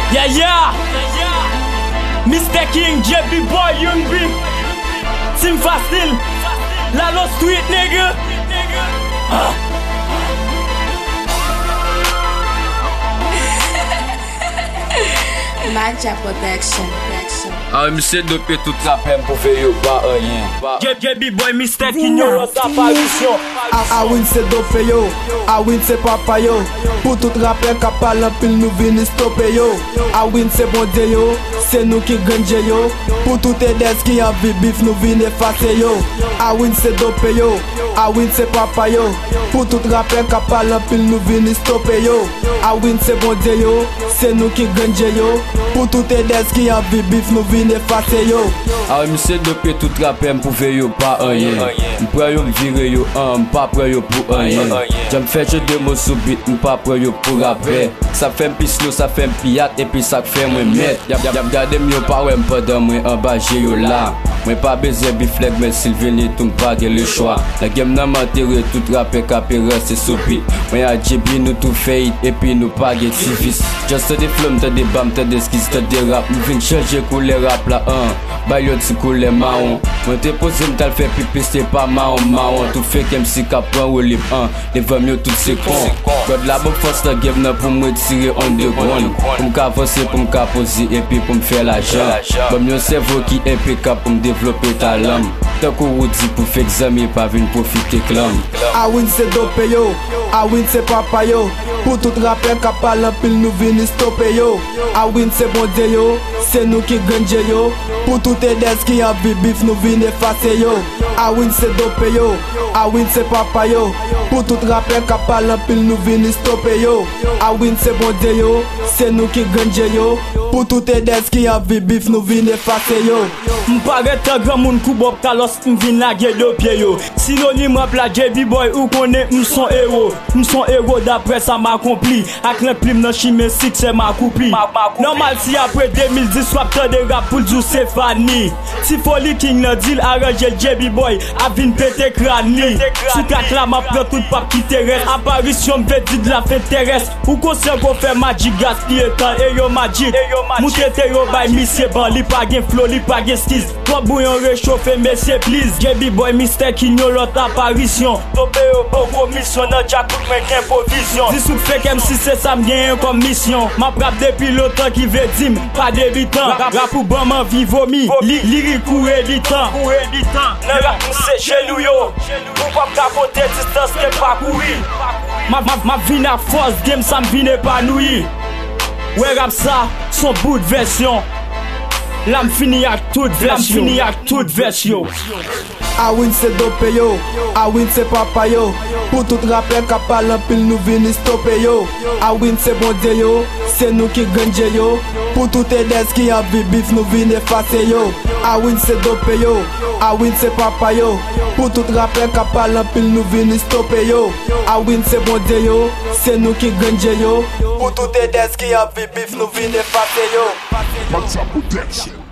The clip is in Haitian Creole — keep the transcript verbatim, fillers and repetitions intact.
Yeah, yeah. Mister King, J B Boy, Young B, Team Facile, Lalo Street, nigga. Ah. Magia Protection. Ah, monsieur dopé toute la peine pour faire yo pas rien. J B Boy, Mister King, yo apparition. A win se dope yo, a win se papa yo. Pour tout rappel ka parle pile nous vini stopper yo. A win se bon Dieu yo, c'est nous qui ganje yo. Pour tout edes qui a vie bif nous vini effacer yo. A win se dope yo, a win se papa yo. Pour tout rappel ka parle pile nous vini stopper yo. A win se bon Dieu yo, c'est nous qui ganje yo. Pour tout edes qui a vie bif nous vini effacer yo. Ah, monsieur dopé toute la peine pour faire yo pas rien. M'prend yo m'vire yo un, m'pas prend yo pour rien. J'aime faire jeu de mots sous beat, m'pas prend yo pour rapper. Ça fait un pislo, ça fait un piat et puis ça fait moi mettre. Y'a y'a regardé mieux pas ouais m'pas dans moi en bas j'ai yo là. Moi pas besoin bifleg mais s'il vient tout m'pas get le choix. La game n'a m'enterré tout rapper capéra c'est soupi. Moi à J B nous tout fait et puis nous pas get civis. Just des flammes, t'as des bams, t'as des skis, t'as des rap. M'vin changer couleur rap là un. Bah yo t'si couleur marron. Moi t'es posé m't'as fait pipi c'est pas marron marron. Tout fait comme si capron ou lip un. Les femmes yo tout c'est con. God la bonne force la game n'a pour me tirer underground. Pour m'avancer, pour m'aposer et puis pour m'faire l'argent. Comme yo cerveau qui est impeccable pour m'développer ta lame. Tant qu'on dit pour faire examen pas venir profiter clam. A win se dope yo, a win se papa yo. Pour tout rappel ka parle pile nous vini stopper yo. A win se bon Dieu yo, c'est nous qui ganje yo. Pour tout edes qui a vie bif nous vini effacer yo. A win se dope yo, a win se papa yo. Pour tout rappel ka parle pile nous vini stopper yo. A win se bon Dieu yo, c'est nous qui ganje yo. Pour tout edes qui a vie bif nous vini effacer yo. M'paraît un grand monde coup bob kalos m'vin la gueule de pied yo. Synonyme rap la J B Boy ou connaît m'son héros. M'son héros d'après ça m'accompli. Ak le plim nan chimé six c'est ma coupi. Normal si après deux mille dix soit tant de rap pour Djou Stéphanie. Si folie king nan deal arrange le J B Boy a vin pété crâne. Sous quatre là m'a prend tout pas qui terrestre. Apparition m'vait dit de la fête terrestre. Ou conscient qu'on fait magic gaspiller temps et yo magic. Moutete yo bay monsieur ban li pa gen flow li pa gen skis. Toi bouillon réchauffé messieurs please. J B Boy Mister King yo l'autre apparition. Topé yo bon commission nan jacout men ken provision. Si sou fait comme si c'est ça m'gagne comme mission. Ma frappe depuis longtemps qui veut dim pas débutant. Rap ou bon man vie vomi. Lyrique ou éditant. Nan rap c'est chelou yo. Ou pas capoter distance que pas courir. Ma ma ma vie à force game ça m'vine épanoui. Ouais rap ça son bout de version. La m'fini à toute version. La m'fini à toute version. A win se dope yo, a win se papa yo. Pour tout rappel ka parle pile nous vini stopper yo. A win se bon Dieu yo, c'est nous qui ganje yo. Pour tout edes qui a vie bif nous vini effacer yo. A win se dope yo, a win se papa yo. Pour tout rappel ka parle pile nous vini stopper yo. A win se bon Dieu yo, c'est nous qui ganje yo. Pour tout edes qui a vie bif nous vini effacer yo. Magia Protection.